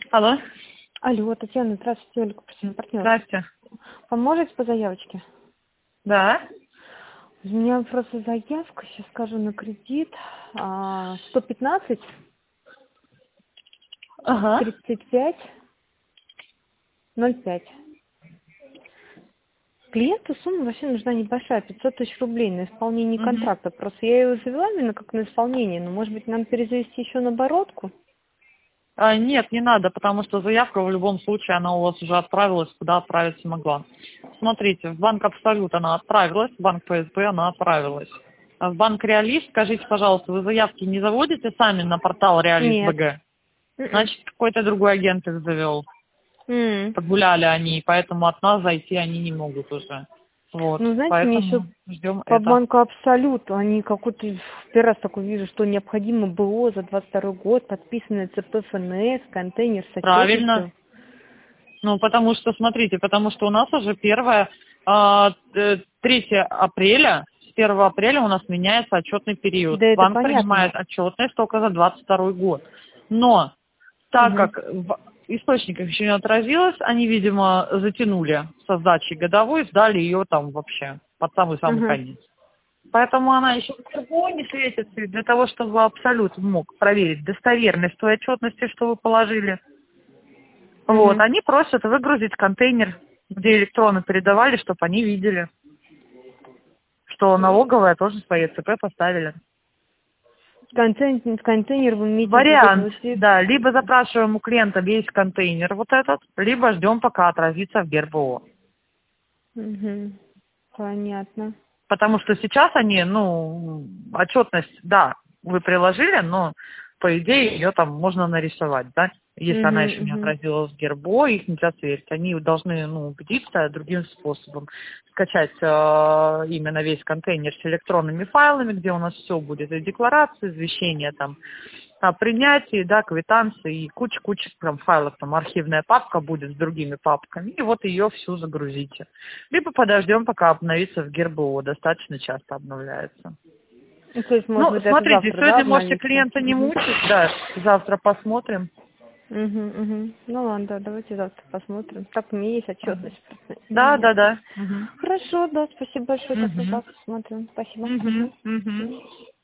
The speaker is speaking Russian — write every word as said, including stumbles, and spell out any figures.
Алло. Алло, Татьяна, здравствуйте, Ольга, простите, партнер. Здрасте. Поможете по заявочке? Да. У меня просто заявка, сейчас скажу, на кредит а, сто пятнадцать Ага. тридцать пять ноль пять. Клиенту сумма вообще нужна небольшая, пятьсот тысяч рублей на исполнение Мгм. контракта. Просто я ее завела именно как на исполнение, но может быть нам перезавести еще на оборотку? А, нет, не надо, потому что заявка в любом случае, она у вас уже отправилась, куда отправиться могла. Смотрите, в банк Абсолют она отправилась, в банк Пэ Эс Бэ она отправилась. А в банк Реалист, скажите, пожалуйста, вы заявки не заводите сами на портал Реалист Нет. Бэ Гэ? М-м. Значит, какой-то другой агент их завел. М. Подгуляли они, поэтому от нас зайти они не могут уже. Вот, Ну, знаете, мне еще поэтому ждем по это. банку Абсолют, они какой-то, первый раз такой вижу, что необходимо Бэ О за двадцать второй год, подписанное Цэ Пэ Эф Эн Эс, контейнер с Правильно. отчетностью. Ну, потому что, смотрите, потому что у нас уже первое, а, э, третьего апреля, с первого апреля у нас меняется отчетный период. Да, это Банк понятно. принимает отчетность только за двадцать второй год. Но так Угу. как в источниках еще не отразилось, они, видимо, затянули со сдачей годовой, сдали ее там вообще под самый-самый Угу. конец. Поэтому она еще всего не светится. И для того, чтобы Абсолют мог проверить достоверность той отчетности, что вы положили, вот, Угу. они просят выгрузить контейнер, где электроны передавали, чтобы они видели, что налоговая тоже свои Цэ Пэ поставили. Контейнер, контейнер вы имеете в виду Вариант, двадцать. да, либо запрашиваем у клиента весь контейнер вот этот, либо ждем, пока отразится в Гэ Эр Бэ О. Угу. Понятно. Потому что сейчас они, ну, отчетность, да, вы приложили, но по идее ее там можно нарисовать, да, если она еще Угу. не Угу. отразилась в Гэ Эр Бэ О, их нельзя сверить. Они должны, ну, убедиться другим способом. Скачать э, именно весь контейнер с электронными файлами, где у нас все будет, и декларации, извещения там, о принятии, да, квитанции и куча-куча прям файлов, там архивная папка будет с другими папками, и вот ее всю загрузите. Либо подождем, пока обновится в Гэ Эр Бэ О, достаточно часто обновляется. Ну, то есть, может Ну, быть, даже смотрите, завтра, да, сегодня можете обновиться? клиента не Угу. мучить, да, завтра посмотрим. Угу, угу. Ну ладно, да, давайте завтра посмотрим. Так, у меня есть Ага. отчетность просто Да, сегодня. да, да. Угу. Хорошо, да, спасибо большое, так мы Угу. завтра посмотрим. Спасибо. Угу. Угу. Угу.